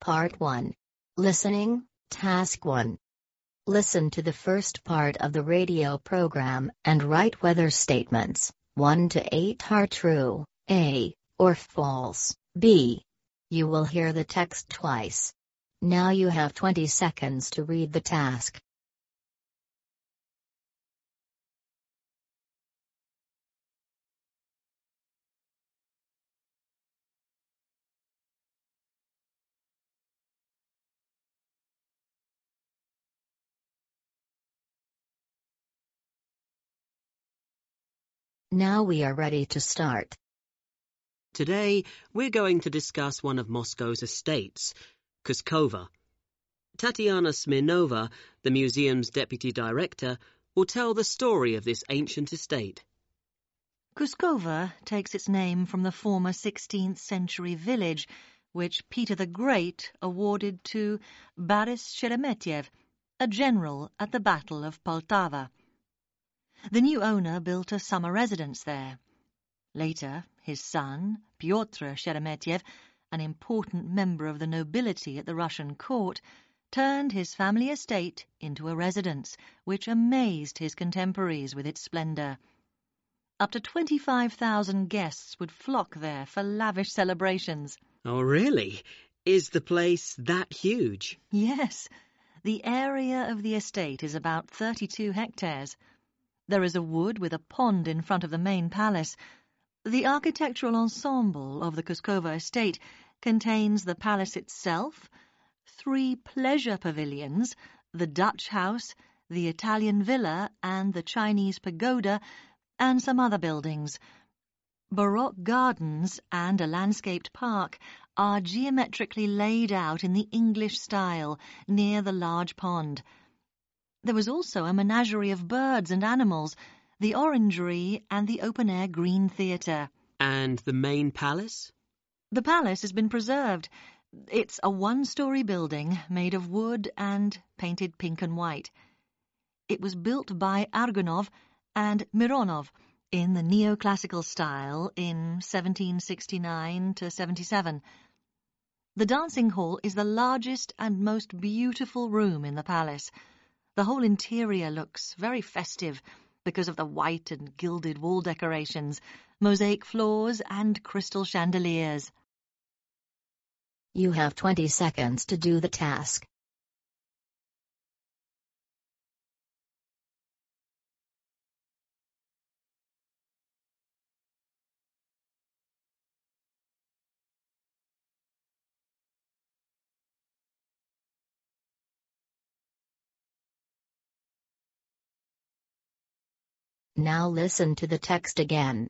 Part 1. Listening, Task 1. Listen to the first part of the radio program and write whether statements 1 to 8 are true, A, or false, B. You will hear the text twice. Now you have 20 seconds to read the task. Now we are ready to start. Today, we're going to discuss one of Moscow's estates, Kuskova. Tatiana Smirnova, the museum's deputy director, will tell the story of this ancient estate. Kuskova takes its name from the former 16th century village which Peter the Great awarded to Boris Sheremetyev, a general at the Battle of Poltava. The new owner built a summer residence there. Later, his son, Pyotr Sheremetyev, an important member of the nobility at the Russian court, turned his family estate into a residence which amazed his contemporaries with its splendor. Up to 25,000 guests would flock there for lavish celebrations. Oh, really? Is the place that huge? Yes. The area of the estate is about 32 hectares. There is a wood with a pond in front of the main palace. The architectural ensemble of the Kuskova estate contains the palace itself, 3 pleasure pavilions, the Dutch house, the Italian villa and the Chinese pagoda, and some other buildings. Baroque gardens and a landscaped park are geometrically laid out in the English style near the large pond. There was also a menagerie of birds and animals, the orangery and the open-air green theatre. And the main palace? The palace has been preserved. It's a 1-story building made of wood and painted pink and white. It was built by Argonov and Mironov in the neoclassical style in 1769 to 77. The dancing hall is the largest and most beautiful room in the palace. The whole interior looks very festive because of the white and gilded wall decorations, mosaic floors and crystal chandeliers. You have 20 seconds to do the task. Now listen to the text again.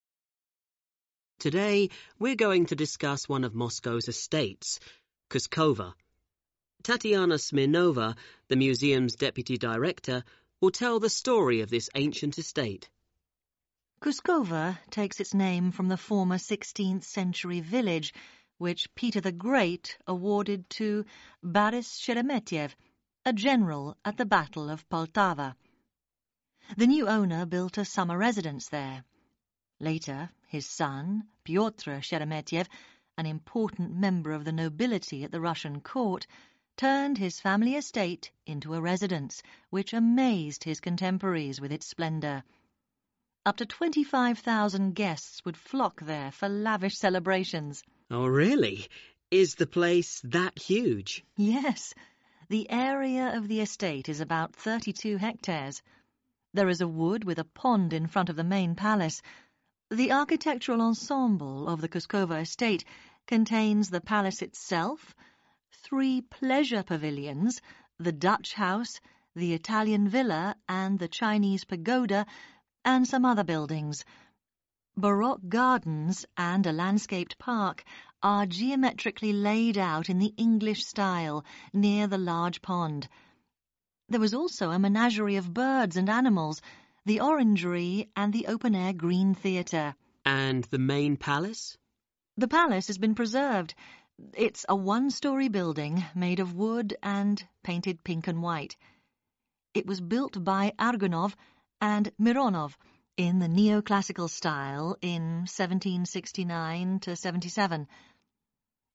Today, we're going to discuss one of Moscow's estates, Kuskova. Tatiana Smirnova, the museum's deputy director, will tell the story of this ancient estate. Kuskova takes its name from the former 16th century village which Peter the Great awarded to Boris Sheremetyev, a general at the Battle of Poltava. The new owner built a summer residence there. Later, his son, Pyotr Sheremetyev, an important member of the nobility at the Russian court, turned his family estate into a residence which amazed his contemporaries with its splendor. Up to 25,000 guests would flock there for lavish celebrations. Oh, really? Is the place that huge? Yes. The area of the estate is about 32 hectares. There is a wood with a pond in front of the main palace. The architectural ensemble of the Kuskova estate contains the palace itself, 3 pleasure pavilions, the Dutch house, the Italian villa and the Chinese pagoda, and some other buildings. Baroque gardens and a landscaped park are geometrically laid out in the English style near the large pond. There was also a menagerie of birds and animals, the orangery and the open-air green theatre. And the main palace? The palace has been preserved. It's a 1-story building made of wood and painted pink and white. It was built by Argonov and Mironov in the neoclassical style in 1769 to 77.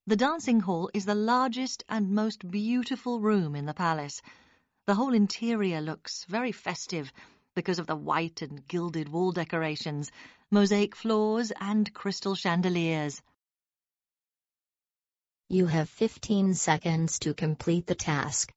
The dancing hall is the largest and most beautiful room in the palace. The whole interior looks very festive because of the white and gilded wall decorations, mosaic floors and crystal chandeliers. You have 15 seconds to complete the task.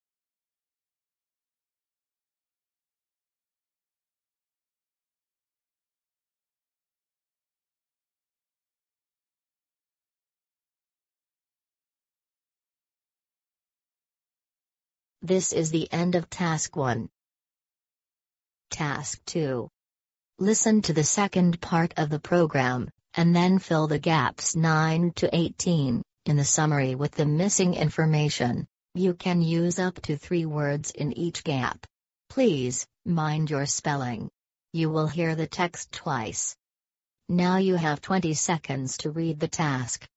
This is the end of Task 1. Task 2. Listen to the second part of the program, and then fill the gaps 9 to 18 in the summary with the missing information. You can use up to 3 words in each gap. Please, mind your spelling. You will hear the text twice. Now you have 20 seconds to read the task.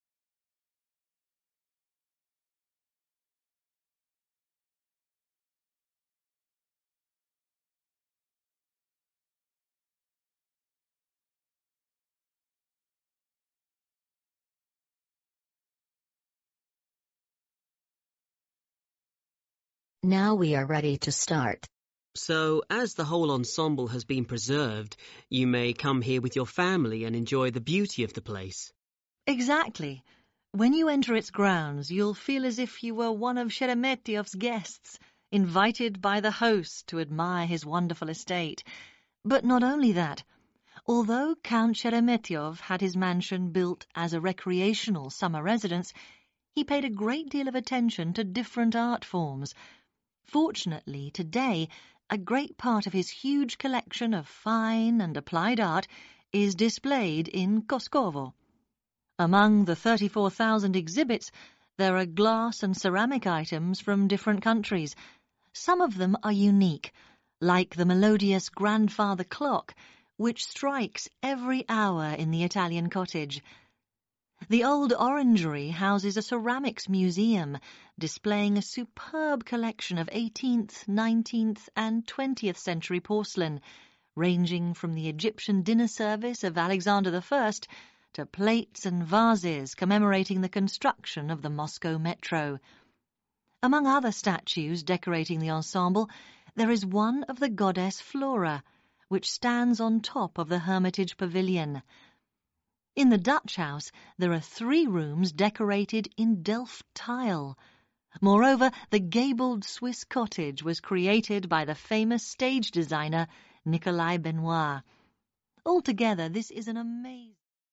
Now we are ready to start. So, as the whole ensemble has been preserved, you may come here with your family and enjoy the beauty of the place. Exactly. When you enter its grounds, you'll feel as if you were one of Sheremetev's guests, invited by the host to admire his wonderful estate. But not only that. Although Count Sheremetev had his mansion built as a recreational summer residence, he paid a great deal of attention to different art forms. Fortunately, today, a great part of his huge collection of fine and applied art is displayed in Koskovo. Among the 34,000 exhibits, there are glass and ceramic items from different countries. Some of them are unique, like the melodious grandfather clock, which strikes every hour in the Italian cottage. The old orangery houses a ceramics museum displaying a superb collection of 18th, 19th and 20th century porcelain, ranging from the Egyptian dinner service of Alexander I to plates and vases commemorating the construction of the Moscow metro. Among other statues decorating the ensemble, there is one of the goddess Flora, which stands on top of the Hermitage Pavilion. In the Dutch house, there are 3 rooms decorated in Delft tile. Moreover, the gabled Swiss cottage was created by the famous stage designer Nicolas Benoit. Altogether, this is an amazing...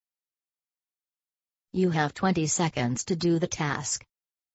You have 20 seconds to do the task.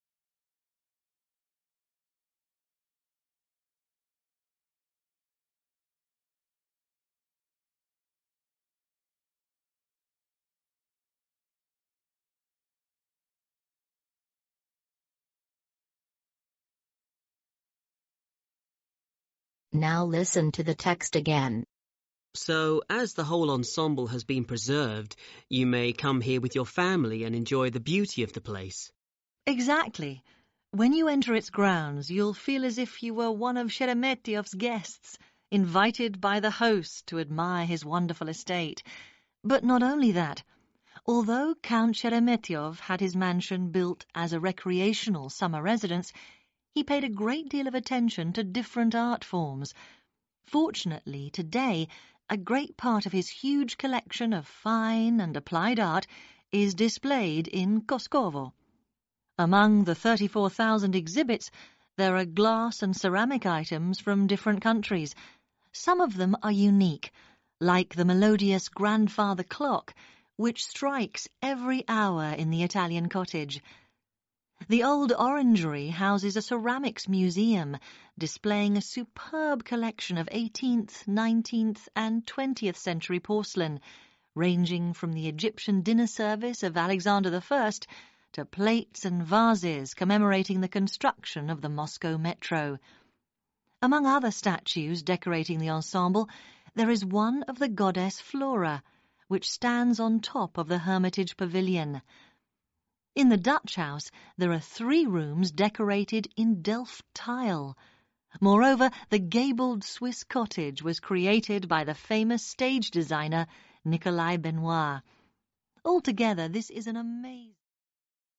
Now listen to the text again. So, as the whole ensemble has been preserved, you may come here with your family and enjoy the beauty of the place. Exactly. When you enter its grounds, you'll feel as if you were one of Sheremetev's guests, invited by the host to admire his wonderful estate. But not only that. Although Count Sheremetev had his mansion built as a recreational summer residence, he paid a great deal of attention to different art forms. Fortunately, today, a great part of his huge collection of fine and applied art is displayed in Koskovo. Among the 34,000 exhibits, there are glass and ceramic items from different countries. Some of them are unique, like the melodious grandfather clock, which strikes every hour in the Italian cottage. The old orangery houses a ceramics museum displaying a superb collection of 18th, 19th and 20th century porcelain, ranging from the Egyptian dinner service of Alexander I to plates and vases commemorating the construction of the Moscow metro. Among other statues decorating the ensemble, there is one of the goddess Flora, which stands on top of the Hermitage Pavilion. In the Dutch house, there are 3 rooms decorated in Delft tile. Moreover, the gabled Swiss cottage was created by the famous stage designer Nicolas Benoit. Altogether, this is an amazing...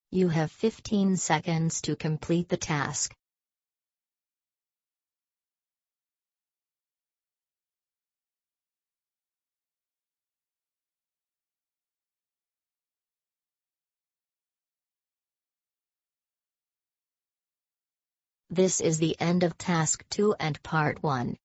You have 15 seconds to complete the task. This is the end of Task 2 and Part 1.